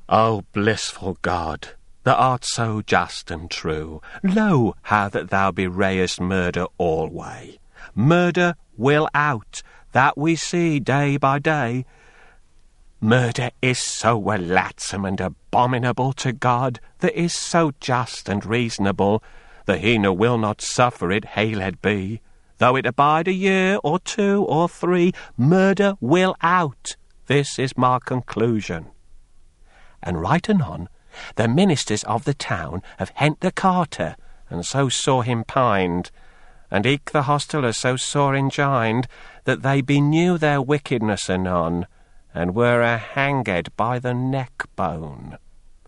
O blissful God, that art so just and true, lo, how that thou bewrayest murder alway. Murder will out, that we see day by day. Murder is so loathsome and abominable to God, that is so just and reasonable, that he no will not suffer it hailed be. Though it abide a year or 2 or 3, murder will out. This is my conclusion. And right anon, the ministers of the town have hent the carter, and so saw him pined, and eke the hostelers so sore engined, that they beknew their wickedness anon, and were hanged by the neck bone.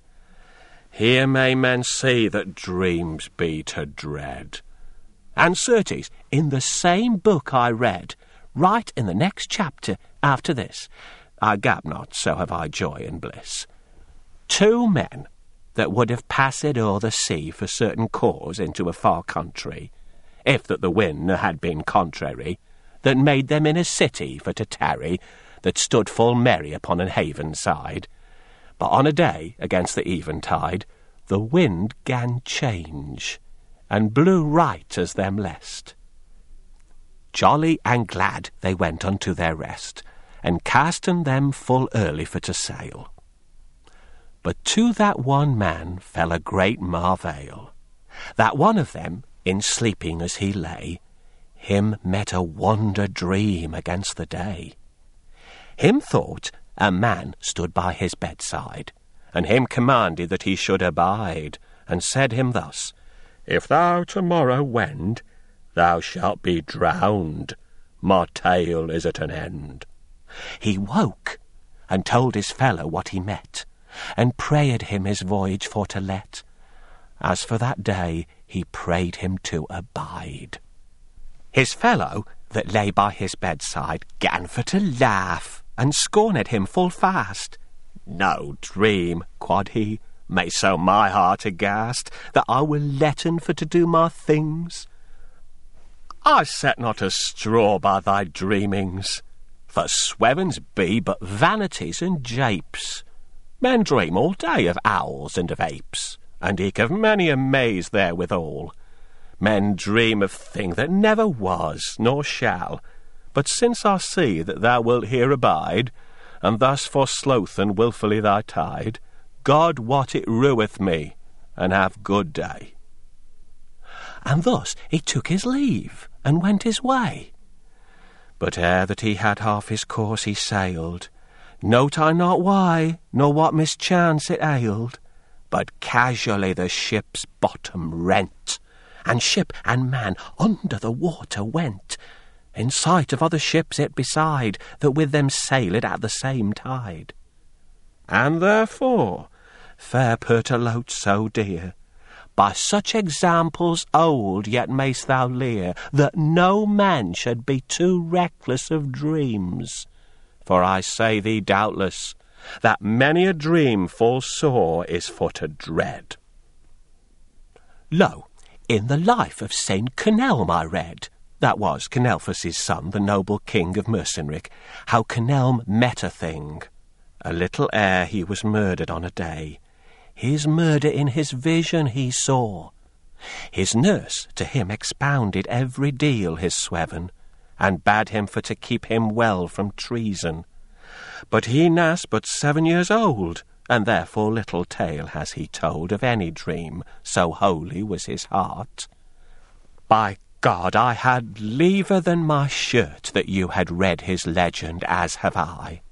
Here may men see that dreams be to dread. And certes, in the same book I read, right in the next chapter after this, I gap not, so have I joy and bliss, 2 men that would have passed o'er the sea for certain cause into a far country, if that the wind had been contrary, that made them in a city for to tarry, that stood full merry upon an haven side. But on a day, against the eventide, the wind gan change, and blew right as them lest. Jolly and glad they went unto their rest, and casten them full early for to sail. But to that one man fell a great marvail, that one of them, in sleeping as he lay, him met a wonder dream against the day. Him thought a man stood by his bedside, and him commanded that he should abide, and said him thus, If thou tomorrow wend, thou shalt be drowned. My tale is at an end. He woke, and told his fellow what he met, and prayed him his voyage for to let. As for that day, he prayed him to abide. His fellow, that lay by his bedside, gan for to laugh, and scorned him full fast. No dream, quod he, may so my heart aghast, that I will letten for to do my things. I set not a straw by thy dreamings, for swevens be but vanities and japes. Men dream all day of owls and of apes, and eke of many a maze therewithal. Men dream of thing that never was, nor shall. But since I see that thou wilt here abide, and thus for sloth and wilfully thy tide, God wot it rueth me, and have good day. And thus he took his leave, and went his way. But ere that he had half his course he sailed, note I not why, nor what mischance it ailed, but casually the ship's bottom rent, and ship and man under the water went, in sight of other ships it beside, that with them sailed at the same tide. And therefore, fair Pertolote so dear, by such examples old yet mayst thou lear, that no man should be too reckless of dreams. For I say thee doubtless, that many a dream full sore is for to dread. Lo, in the life of Saint Kenelm I read, that was Kenelphus' son, the noble king of Mercenric, how Kenelm met a thing. A little ere he was murdered on a day, his murder in his vision he saw. His nurse to him expounded every deal his sweven, and bade him for to keep him well from treason. But he nas but 7 years old, and therefore little tale has he told of any dream, so holy was his heart. By God, I had liever than my shirt that you had read his legend as have I.